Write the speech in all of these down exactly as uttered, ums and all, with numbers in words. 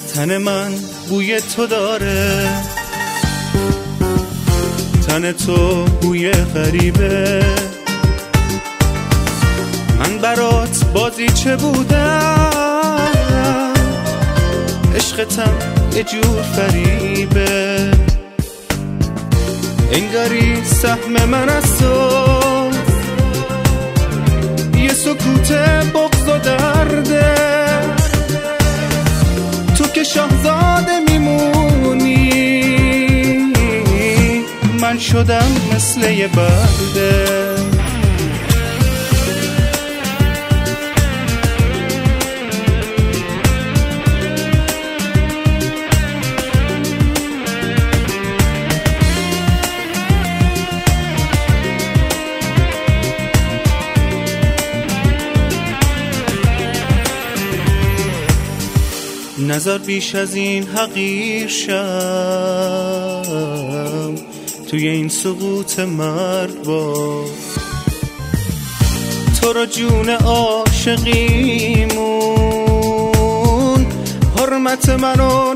تن من بوی تو داره، تن تو بوی غریبه. من برات بازی چه بودم، عشقتم یه جور فریبه. انگاری سهم من از تو یه سکوت بغض و درده. تو که شاهزاده میمونی، من شدم مثل یه برده. نظر بیش از این حقیر شم توی این سقوط مرگ با تو را جون عاشقیمون. حرمت منو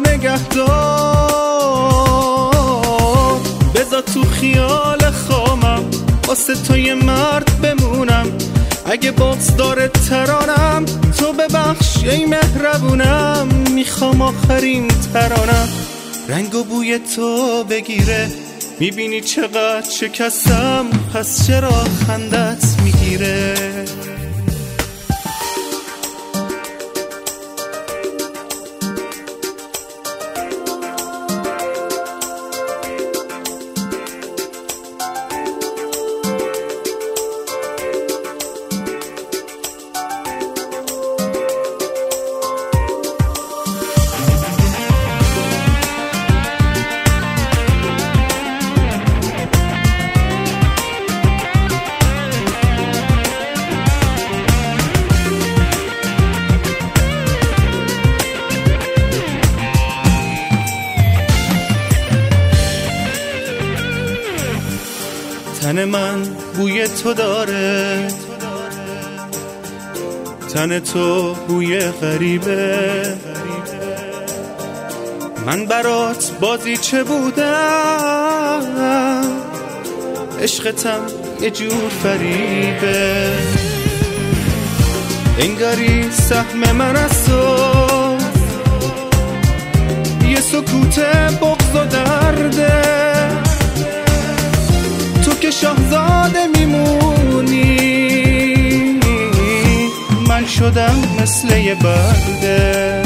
نگهدار، بذار تو خیال خامم واسه تو یه مرد بمونم. اگه بغض داره ترانم تو ببخش ای مهربونم. میخوام آخرین ترانم رنگ و بوی تو بگیره. میبینی چقدر شکستم، پس چرا خندت میگیره؟ تن من بوی تو داره، تن تو بوی غریبه. من برات بازی چه بودم، عشقتم یه جور فریبه. انگاری سهم من از تو یه سکوت بغض و درده. تو که شاهزاده میمونی، من شدم مثل یه برده.